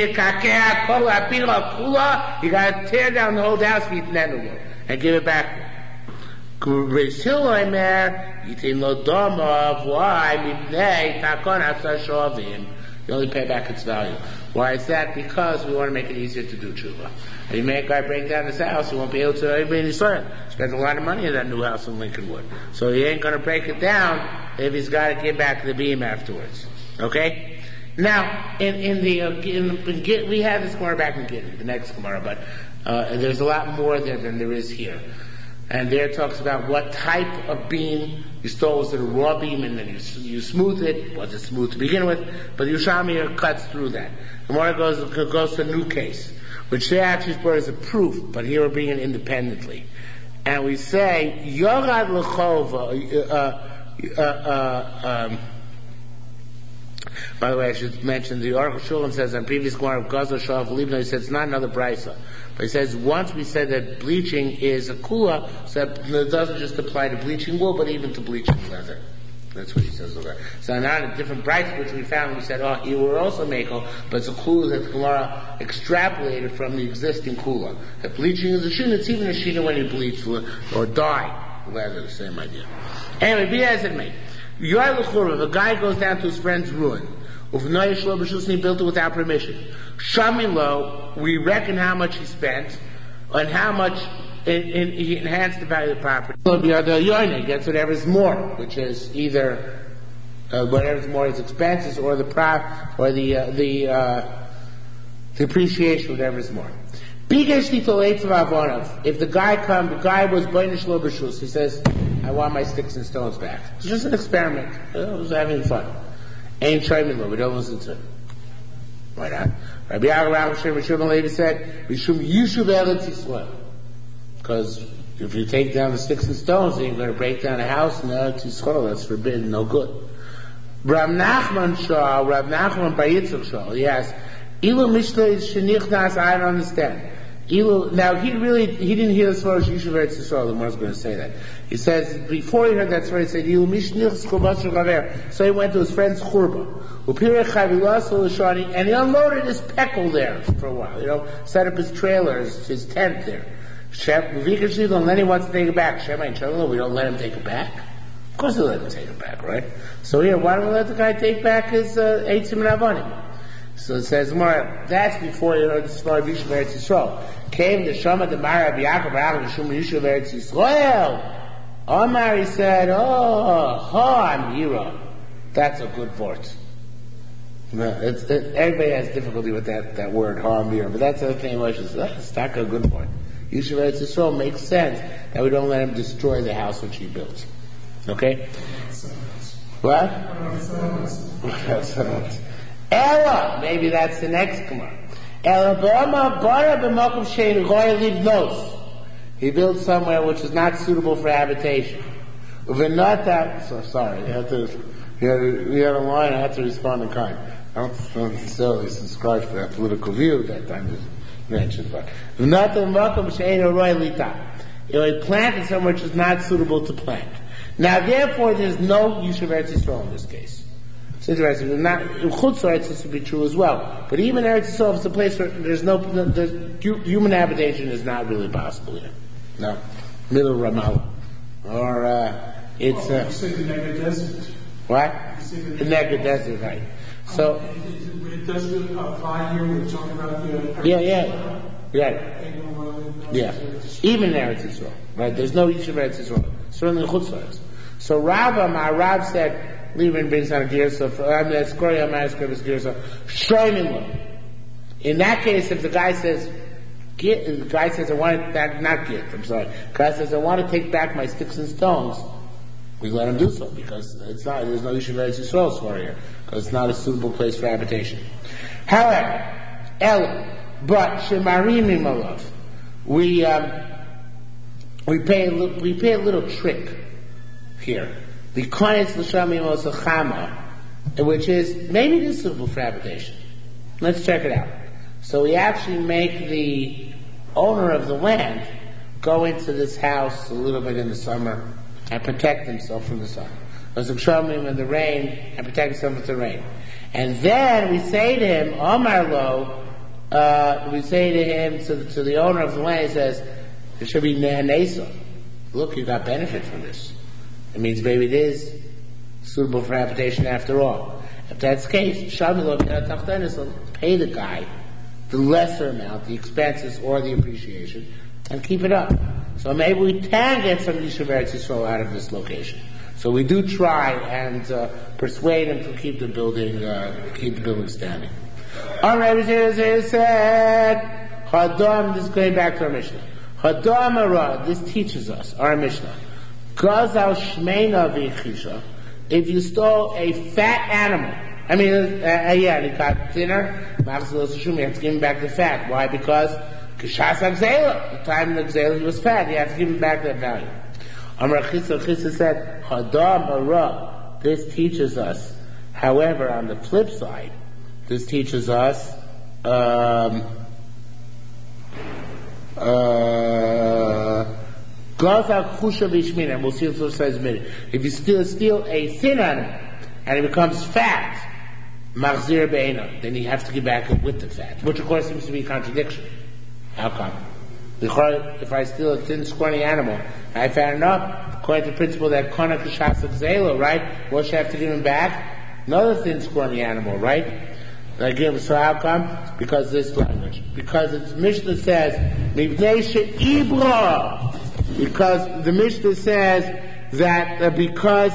tear down the whole house and give it back. Why? You only pay back its value. Why is that? Because we want to make it easier to do tshuva. And you make a guy break down his house, he won't be able to everybody in his soil. Spend a lot of money in that new house in Lincolnwood. So he ain't going to break it down if he's got to give back the beam afterwards. Okay? Now, we had this Gemara back in Gittin, the next Gemara, but there's a lot more there than there is here. And there it talks about what type of beam you stole. Was it a raw beam and then you smooth it? Was it smooth to begin with? But the Yerushalmi cuts through that. The Gemara goes to a new case, which they actually brought as a proof, but here we're bringing it independently. And we say, Yorad L'chova, by the way, I should mention the Aruch Shulchan says on previous Gemara of Gaza Shav Libna, he says it's not another brisa, but he says once we said that bleaching is a kula, so that it doesn't just apply to bleaching wool, but even to bleaching leather. That's what he says over there. So now a different brisa which we found, we said, you were also mako, but it's a kula that the Gemara extrapolated from the existing kula. That bleaching is a shina, it's even a shina when you bleach or dye leather, the same idea. Anyway, be as it may. If a guy goes down to his friend's ruin, he built it without permission. Shamilo, we reckon how much he spent and how much he enhanced the value of the property. He gets whatever's more, which is either whatever's more his expenses or the appreciation, whatever's more. If the guy was Bainish Lobashus, he says, I want my sticks and stones back. It's just an experiment. I was having fun. Ain't Shaymin Lo, we don't listen to it. Why not? Rabbi Yaakov Levi said, Rishum Yishuv Eretz Yisrael. Because if you take down the sticks and stones, then you're going to break down a house in Eretz Yisrael. That's forbidden, no good. Rav Nachman Bar Yitzchak Shah, he asked, Ilu Mishlei Shenichnas, I don't understand. Now he didn't hear the Svar Yishuv Eretz Yisrael. The Gemara's going to say that. He says before he heard that Svar, he said Ilu Mishnichs Churba Gaver. So he went to his friend's Churba, and he unloaded his peckle there for a while. Set up his trailer, his tent there. And then he wants to take it back. Shema and Shalom, we don't let him take it back. Of course, we let him take it back, right? So here, why don't we let the guy take back his Eitzim and Avonim? So it says more. That's before he heard the Svar Yishuv Eretz Yisrael. Came the Shama the Mara Rabbi Yaakov Rabbi Shum Yishuv Eretz Yisrael. Omar, he said, Amira. That's a good word. Everybody has difficulty with that word, Amira, but that's the other thing. That's not a good word. Yishuv Eretz Yisrael makes sense that we don't let him destroy the house which he built. Okay? What? Ella, maybe that's the next Gemara. He built somewhere which is not suitable for habitation. Sorry, you had a line, I had to respond in kind. I don't necessarily subscribe to that political view at that time to mention, but he planted somewhere which is not suitable to plant. Now, therefore, there's no Yishuv Eretz Yisrael in this case. It's interesting. In Chutz Eretz this would be true as well. But even Eretz Yisrael is a place where human habitation is not really possible here. No. Middle Ramallah. Or, it's... you say the Negev Desert. What? The Negev Desert, right. So... It doesn't apply here, we're talking about the... Yeah. Even in Eretz Yisrael. Right? There's no Yishuv Eretz Yisrael. Certainly Chutz Eretz. So Rav said... Lieberman brings on a Girsa, in that case, if the guy says, I want to, not get, I'm sorry. The guy says, I want to take back my sticks and stones, we let him do so, because there's no Yishuv Eretz Yisrael for here. because it's not a suitable place for habitation. However, but shemarimim alav, we pay a little trick here. The koines l'shamim osachama, which is maybe it is suitable for habitation. Let's check it out. So we actually make the owner of the land go into this house a little bit in the summer and protect himself from the sun. Osachshamim in the rain and protect himself from the rain. And then we say to him, Omar lo, we say to him, to the owner of the land, he says, there should be nehanesa. Look, you got benefit from this. It means maybe it is suitable for habitation after all. If that's the case, pay the guy the lesser amount, the expenses or the appreciation, and keep it up. So maybe we can get some Yishuv Eretz Yisrael out of this location. So we do try and persuade him to keep the building standing. All right, it said, Hadam. This is going back to our Mishnah. Hadam Ara. This teaches us our Mishnah. Gazal Shmeina v'Yichisha. If you stole a fat animal, and he got thinner, you have to give him back the fat. Why? Because Kishas Agzela, the time of the Agzela he was fat, you have to give him back that value. Amar Chisa said, Hadam Ara. This teaches us, however, on the flip side, this teaches us, and we'll see what it says in a minute. If you steal a thin animal and it becomes fat, Machzir be'ena, then you have to give back with the fat, which of course seems to be a contradiction. How come? If I steal a thin, scrawny animal, I fatten it up, according to the principle that Kona Kishas Zelo, right? What should I have to give him back? Another thin, scrawny animal, right? So how come? Because this language. Because its Mishnah says, Mivnei she'ibra. Because the Mishnah says that because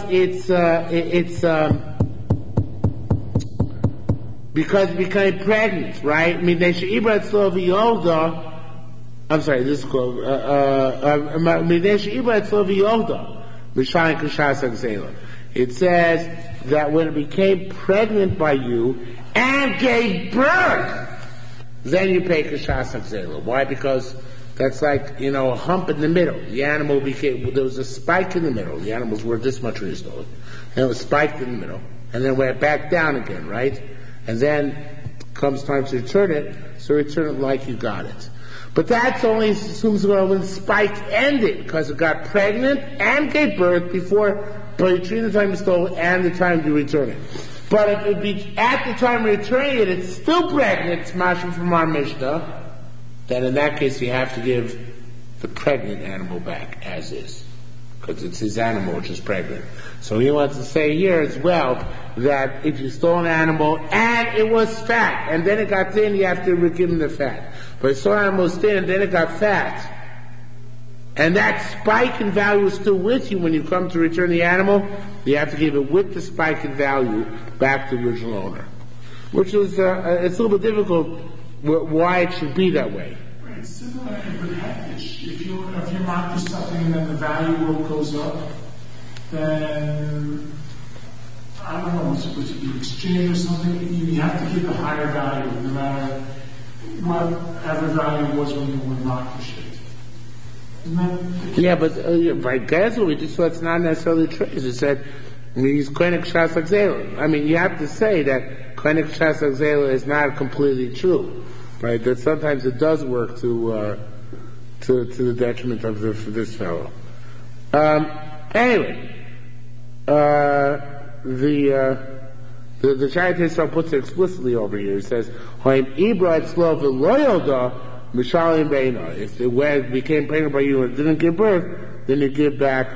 because it became pregnant, right? Mivnei she'ibra etzlo v'yolda. I'm sorry, this is called Mivnei she'ibra etzlo v'yolda. M'shayin k'shas ha'gzela. It says that when it became pregnant by you and gave birth, then you pay kashas ha'gzela. Why? Because that's like, a hump in the middle. The animal there was a spike in the middle. The animals were this much when you stole it. And it was spiked in the middle. And then went back down again, right? And then comes time to return it, so return it like you got it. But that's only assumes when the spike ended, because it got pregnant and gave birth between the time you stole it and the time you return it. But if it would be at the time of returning it, it's still pregnant, it's mashma from our Mishnah, then in that case you have to give the pregnant animal back as is. Because it's his animal which is pregnant. So he wants to say here as well that if you stole an animal and it was fat, and then it got thin, you have to give him the fat. But if an animal was thin and then it got fat, and that spike in value is still with you when you come to return the animal, you have to give it with the spike in value back to the original owner. Which is, it's a little bit difficult why it should be that way. Right, it's similar in good heritage. If you mark something and then the value goes up, then, I don't know, what's it be exchange or something, you have to give a higher value no matter whatever value was when you were marked the shit. Yeah, but by Gezel, we just saw it's not necessarily true. It said he's koine k'shas ha'gzela. You have to say that koine k'shas ha'gzela is not completely true, right? That sometimes it does work to the detriment of this fellow. Anyway, the Shai Yisrael puts it explicitly over here. He says, "Hoim ibra etzlo v'lo Mishalim Beina. If the wag became pregnant by you and didn't give birth, then you give back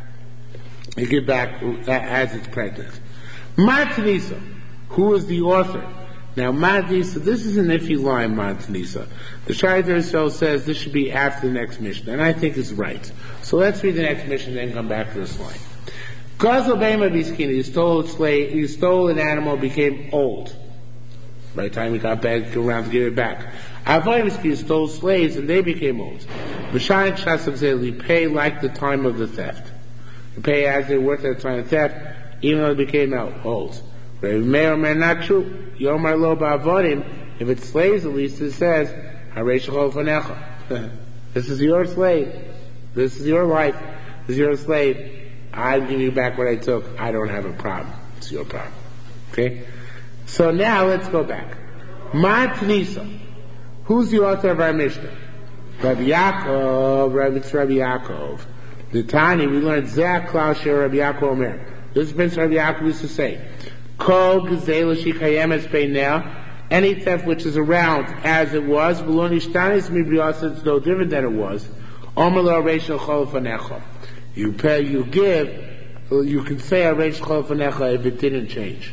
as it's pregnant. Matanisa, who is the author? Now Matanisa, this is an iffy line, Matanisa. The Shai Yisrael says this should be after the next mission, and I think it's right. So let's read the next mission and then come back to this line. Gazel Beima Biskina, you stole an animal, became old. By the time you got back around to give it back. Avoyimski stole slaves and they became old. Mishayin Shasam you pay like the time of the theft. You pay as they were at the time of theft, even though they became old. Rabbi Meir Omer, not true. Yomar lo ba'avodim. If it's slaves, at least it says, Harei shechol fanecha. This is your slave. This is your life. This is your slave. I'm giving you back what I took. I don't have a problem. It's your problem. Okay? So now let's go back. Ma Tanisa. Who's the author of our Mishnah? Rabbi Yaakov, it's Rabbi Yaakov. The Tani, we learned Zeh Klal Shel Rabbi Yaakov Omer. This is Prince Rabbi Yaakov used to say, Kol Gezela Shikayemes Peinel, any theft which is around as it was, V'lo Nishtanis Mibriasa, it's no different than it was. Omer Lo Harei Shechol Fanecha. You give, you can say Harei Shechol Fanecha if it didn't change.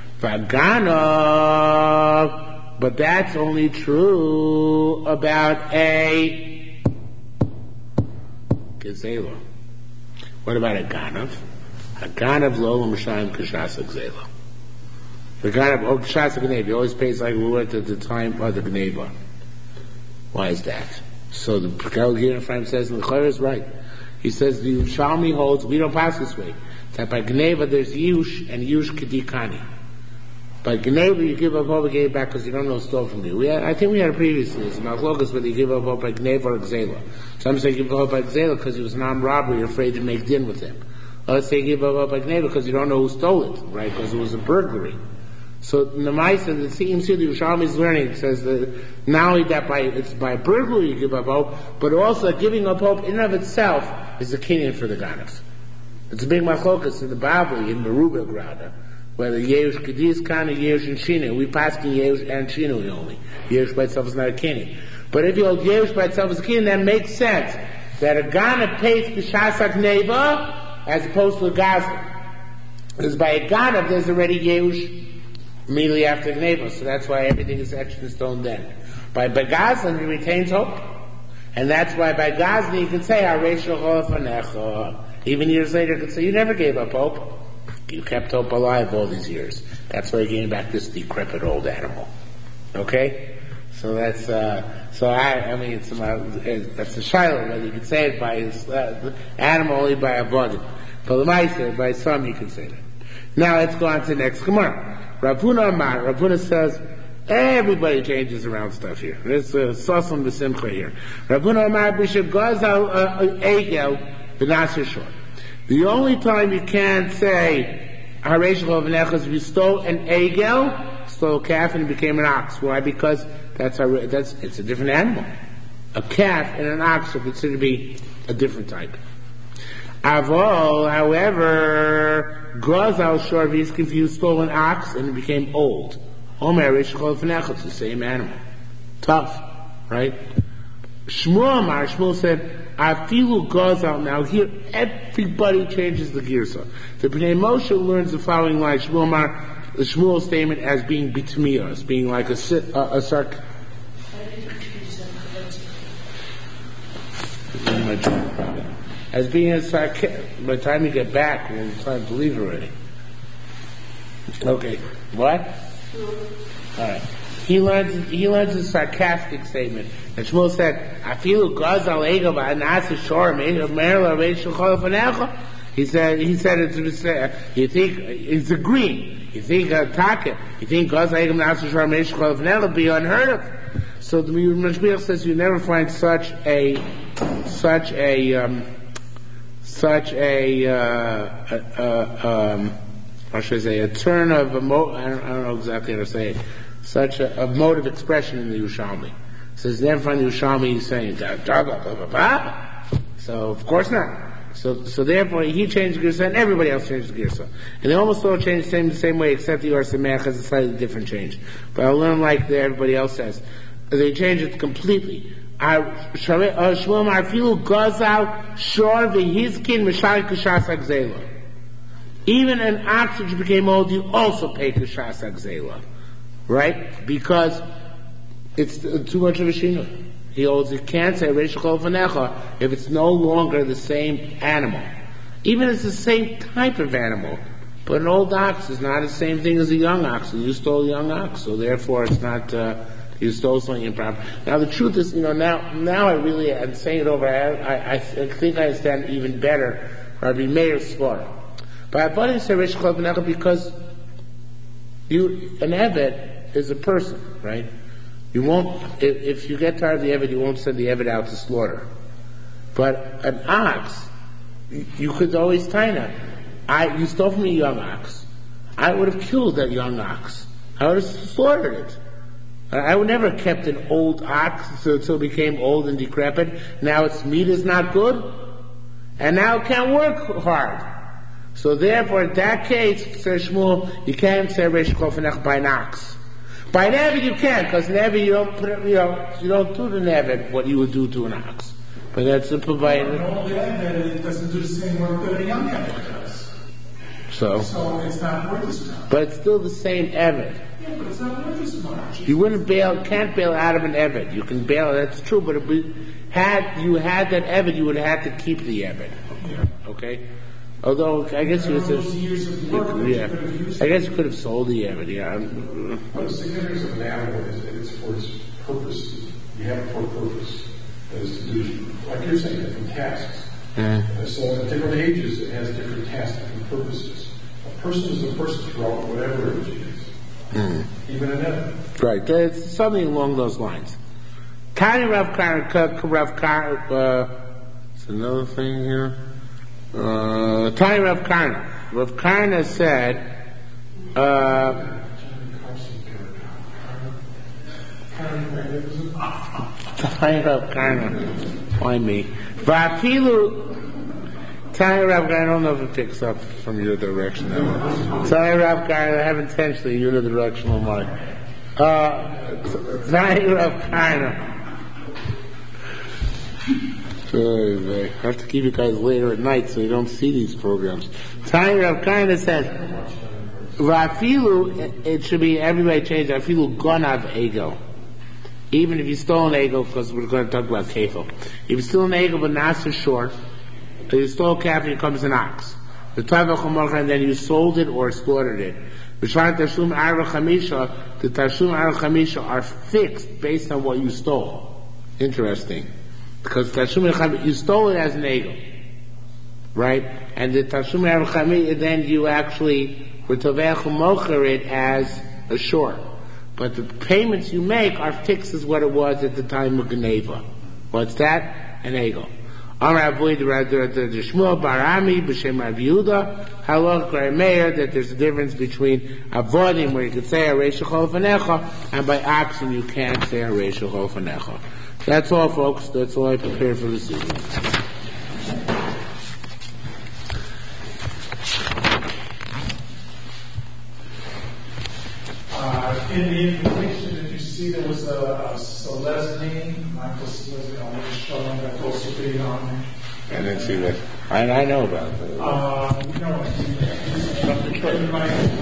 V'aganav, but that's only true about a Gezela. What about a Ganav? A Ganav lo l'mashayim k'shas Gezela. The Ganav, k'shas Gneva, he always pays like we were at the time of the Gneva. Why is that? So the Pekel here in front says, and the Chayr is right. He says, the Yerushalmi holds, we don't pass this way, that by Gneva there's Yush and Yush Kedikani. By Gneva, you give up all the gave back because you don't know stole from you. I think we had a previously, it's Machlokas, whether you give up all by Gneva or Gzela. Some say give up all by Gzela because he was an armed robber, you're afraid to make din with him. Others say give up all by Gneva because you don't know who stole it, right? Because it was a burglary. So in the Maisa, it seems here the Yerushalmi is learning, it says that not only that it's by burglary you give up hope, but also giving up hope in and of itself is a kinyan for the Ganas. It's a big Machlokas in the Babli, in the Merubah Grada. Whether Yerush Kediz Kan or Yerush and Shinu. We pass in Yerush and Shinu only. Yerush by itself is not a kinyan. But if you hold Yerush by itself as a kinyan, that makes sense. That a Gana pays B'shas HaGneva as opposed to a Gazlan. Because by a Gana there's already Yerush immediately after Gneva. So that's why everything is etched in stone then. By Gazlan he retains hope. And that's why by Gazlan you can say, Harei shechol fanecha. Even years later you can say, you never gave up hope. You kept hope alive all these years. That's why you're getting back this decrepit old animal. Okay? So that's, that's a shiloh, whether you can say it by his, animal only by a body. But the Meister, by some you can say that. Now let's go on to the next Gemara. Ravuna Amar, Ravuna says, everybody changes around stuff here. There's Sasam B'Simcha here. Ravuna Amar, Bishop Gazal Egel, B'Nasir Shor. The only time you can't say Harei shechol fanecha is if you stole an egel, stole a calf and it became an ox. Why? Because it's a different animal. A calf and an ox are considered to be a different type. Avol, however, Gazal Shor, he's confused, stole an ox and it became old. Omer Harei shechol fanecha, it's the same animal. Tough, right? Shmuel said, Afilu Gazal. Now here, everybody changes the girsa. The Bnei Moshe learns the following line, the Shmuel statement as being bitmiya, as being like a sarc. As being a sarc. By the time you get back, we'll try to believe already. Okay, what? All right. He learns a sarcastic statement. And Shmuel said, "Afilu Gazal Egel v'Anasa Shor Me'Egel Merla Reish Shechol Fanecha." He said you think it's agreeing. You think Taka. You think Gazal Egel v'Anasa Shor Me'Egel Shechol Fanecha be unheard of. So the Mashgiach says you never find such a turn of I don't know exactly how to say it. Such a mode of expression in the Yerushalmi. So it's never find the Yerushalmi saying blah, blah, blah, blah, blah. So of course not. So therefore he changed the Girsa and everybody else changed the Girsa. And they almost all change the same way except the Or Sameach has a slightly different change. But I'll learn like everybody else says. They change it completely. Shmuel Marfilu Gazal Shor v'Hizkin Mishal K'Shas HaGzela. Even an ox which became old, you also pay K'Shas HaGzela. Right? Because it's too much of a shino. He holds you can't say Reish Shechol Fanecha if it's no longer the same animal. Even if it's the same type of animal, but an old ox is not the same thing as a young ox, and you stole a young ox, so therefore it's not, you stole something improper. Now the truth is, now I really am saying it over, I think I understand even better Rabbi Meir's svara. But I thought he said Reish Shechol Fanecha because An Eved is a person, right? You won't, if you get tired of the Eved, you won't send the Eved out to slaughter. But an ox, you could always Taina. You stole from me a young ox. I would have killed that young ox. I would have slaughtered it. I would never have kept an old ox until it became old and decrepit. Now its meat is not good, and now it can't work hard. So therefore, in that case, says Shmuel, you can't say Reish Kofenech by an ox. By an Eved you can, because an Eved you don't do to an Eved what you would do to an ox. But that's simple by an Eved, it doesn't do the same work that a young Eved does. So it's not worth as much. But it's still the same Eved. Yeah, but it's not worth as much. You can't bail out of an Eved. You can bail, that's true, but if you had that Eved, you would have had to keep the Eved. Yeah. Okay? Although, I guess you could have sold the Eved, yeah. But the significance of an animal is that it's for its purpose. You have it for a purpose. That is to do, like you're saying, different tasks. So at different ages, it has different tasks, different purposes. A person is a person throughout whatever age it is. Even an Eved. Right, it's something along those lines. Tiny Rav Karna, it's another thing here. Tiny Rav Karna. Rav Karna said, Tiny Rav Karna, why me? Vafilu, Tiny Rav Karna, I don't know if it picks up from your direction. Tiny Rav Karna, I have intentionally unidirectional mind. Tiny Rav Karna. I have to keep you guys later at night so you don't see these programs. Tiny Rav Karna says, Vafilu, it should be, everybody change Vafilu Gonav Ego. Even if you stole an Ego, because we're going to talk about Kefil. If you stole an Ego but not so short, so you stole a calf and it comes an ox. The and then you sold it or slaughtered it. The Tashum Ar Chamisha are fixed based on what you stole. Interesting. Because Tashum you stole it as an Ego. Right? And the Tashum Ar Chamisha, then you actually were Tovech Mocher it as a short. But the payments you make are fixed as what it was at the time of Geneva. What's that? An Ego. Amar avoid the Shmuel Barami b'Shem Rav Yehuda Halach Meir that there's a difference between avodim where you can say a Reish Chofanecha and by oxen you can't say a Reish Chofanecha. That's all, folks. That's all I prepared for this evening. In the invitation, did you see there was a Celeste name? Michael Celeste, showing that also being on there. I didn't see that. I know about that. No,